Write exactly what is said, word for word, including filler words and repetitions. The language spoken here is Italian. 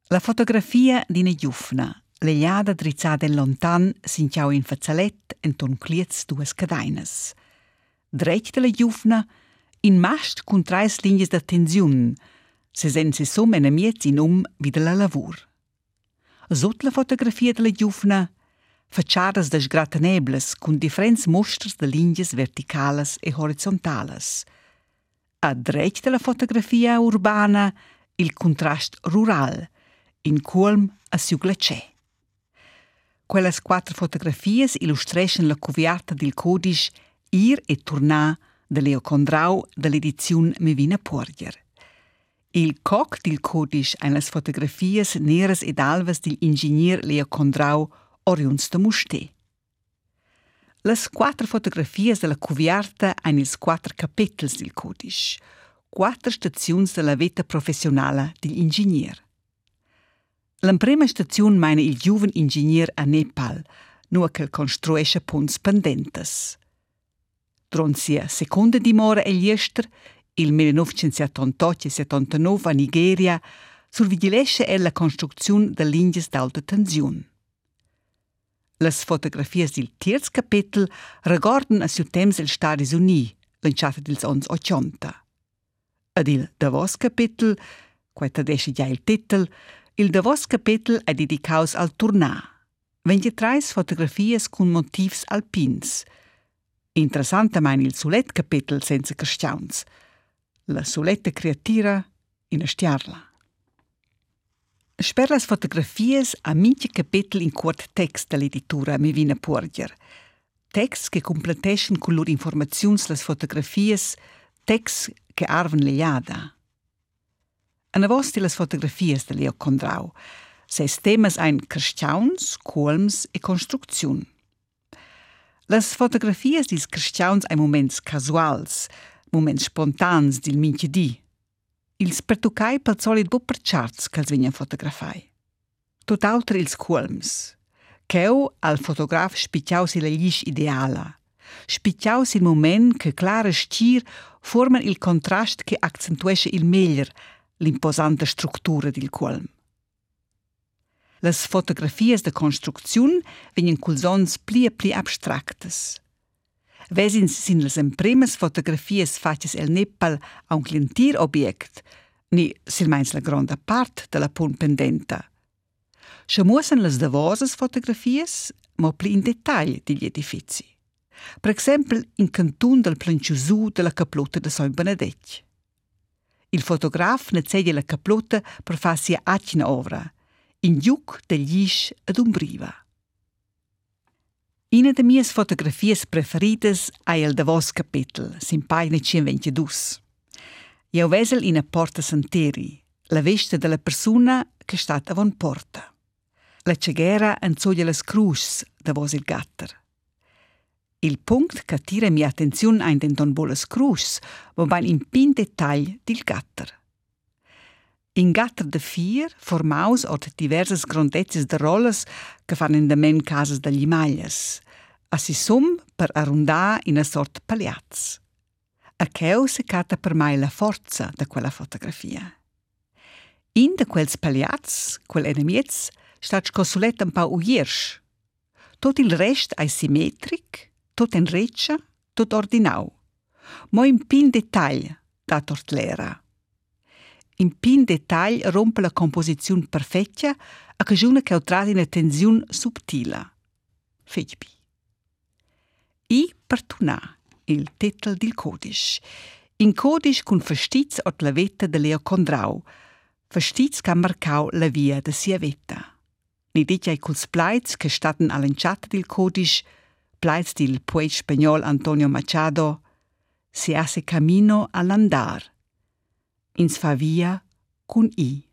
La fotografia di una giufna, legliada drizzata in lontan, s'inchiau in fazzalet enton cliez duas cadainas. Dretg de la giufna, in mast cun trais lingues de tensiun, se sense som en amiez in um vid la lavur. Sot la fotografia de la giufna, facciadas de sgratanebles cun differents mostras de lingues verticales e horizontales. A dretg de la fotografia urbana, il contrast rural, in culm a siuglace. Quellas quattro fotografies illustreschen la cuviarta del codice Ir e Tornar de Leo Condrau dell'edizione Mevina Porger. Il coc del codice ein las fotografies neras ed alvas del ingegner Leo Condrau oriuns de Musté. Las quattro fotografies della cuviarta ein ils quattro capitels del codice, quattro staziuns della vita professionale del ingegner. La prima stazione meina il giuven ingegner a Nepal, nu che construesce ponts pendentes. Dron sia seconda dimora e liester, il millenovecentosettantotto e settantanove a Nigeria, survigilesce el la construzione de lingues d'alta tensione. Las fotografies del terz capitel regordan a siu temps el Stati Uniti, lanciata dils ons ottanta. Ad il davos capitel, quai tadesce già il titel, il davos capitel è dedicaus al Tornar. ventitreis fotografies con motivs alpins. Interessante mein il sulet capitel senza cristians. La suletta creativa in a stiarla. Sper las fotografies a minche capitel in quart text dell'editura Mevina Porger. Text che completeschen con lor informaziuns las fotografies, text che arven legliada. Anavos de las fotografies de Leo Condrau, ses temas ein cristians, colms e construcziun. Las fotografies dis cristians ein moments casuals, moments spontans dil minchedi. Ils pertucai pel solid bo per charts ch'els vegnan fotografai. Tot auter ils colms. Cheu al fotograf spicciaus il glisch ideala. Spicciaus il moment che clara stir forman il contrast che accentuesce il meglier l'imposante struttura del colm. Las fotografies de construcziun vegnan culsons pli e pli abstractes. Vesins sin las empremas fotografies faces el Nepal a un clientir object, ni silmeins la gronda part de la pun pendenta. Schamuosen las davosas fotografies, mo pli in detagl degli edifici. Per exempel in cantun del planciusu de la caplota de San Benedetg. Il fotograf ne cede la caplota per farsi acina ovra, in giuc del glisch ad umbriva. Una de mias fotografies preferidas è il davos capitel, sin pagina centoventidue. Io vesel in a porta santeri, la vesta della persona che stat avon porta. La ceghera anzoglia las crus davos il gatter. Il punct che attira mia attenzione ein denton bolas crus, ma bain in pin detagl dil gatter. In gatter de fier, formaus od diversas grondezzes de rollas che fan in de men casas degli maglias, a si sum per arrundar in a sort paliaz. A cheu se cata per mai la forza de quella fotografia. In de quels paliaz, quel enemiez, stat scosulet un pau uiersch. Tot il rest è simmetric, tot en reccia, tot ordinau. Mo in pin detagl da tortlera. In pin detagl rompe la composizione perfetta a cagione che otras in tensione subtila. Fetg bi. I per Tornar, il titel del codice. In codice con festiz ot la vetta de Leo Condrau, festiz che ha marcau la via de sia vetta. Ni dice culs plaiz che staten all'enciata del codice, plaiz del poet spagnol Antonio Machado, se hace camino al andar. Ins fa via con i.